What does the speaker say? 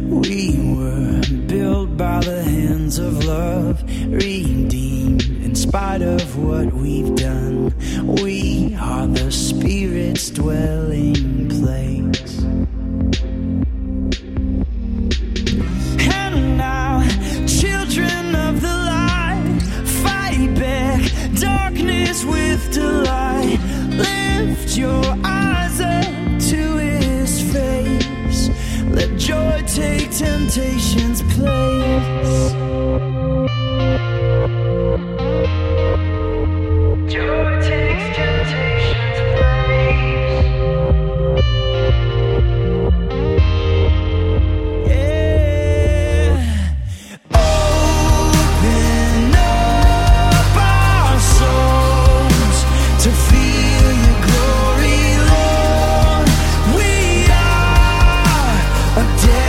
We were built by the hands of love, redeemed in spite of what we've done. We are the Spirit's dwelling place. And now, children of the light, fight back darkness with delight. Lift your eyes up to His face. Let joy take temptation's place. Joy takes temptation's place. Yeah. Open up our souls to feel your glory, Lord. We are a